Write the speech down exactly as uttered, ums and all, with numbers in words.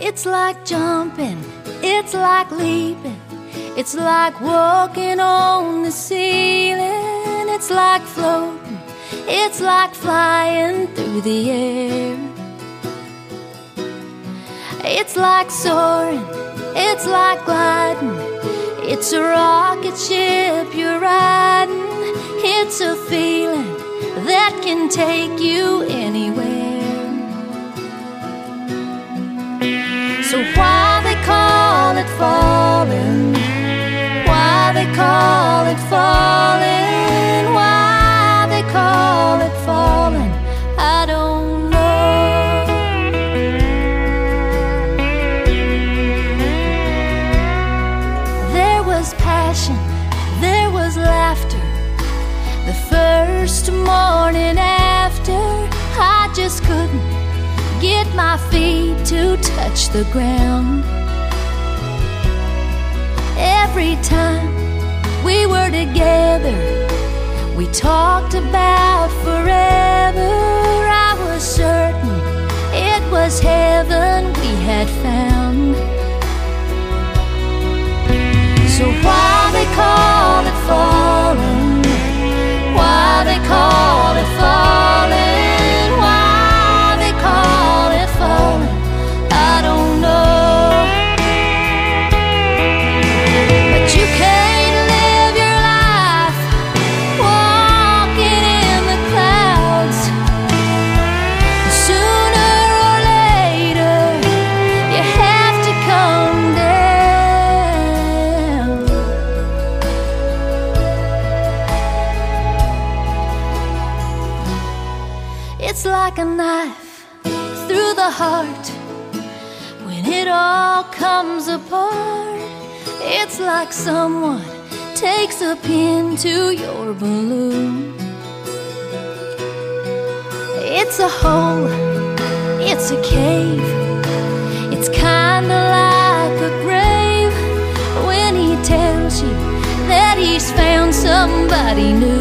It's like jumping, it's like leaping, it's like walking on the ceiling. It's like floating, it's like flying through the air. It's like soaring, it's like gliding, it's a rocket ship you're riding. It's a feeling that can take you anywhere. So why they call it falling? Why they call it falling? Why they call it falling? I don't know. There was passion, there was laughter, the first morning after. I just couldn't get my feet to touch the ground. Every time we were together, we talked about forever. I was certain it was heaven we had found. So why they call it falling? Why they call it falling? Why they call it falling? I don't know. But you can't live your life walking in the clouds. Sooner or later you have to come down. It's like a knife through the heart when it all comes apart. It's like someone takes a pin to your balloon. It's a hole, it's a cave, it's kinda like a grave when he tells you that he's found somebody new.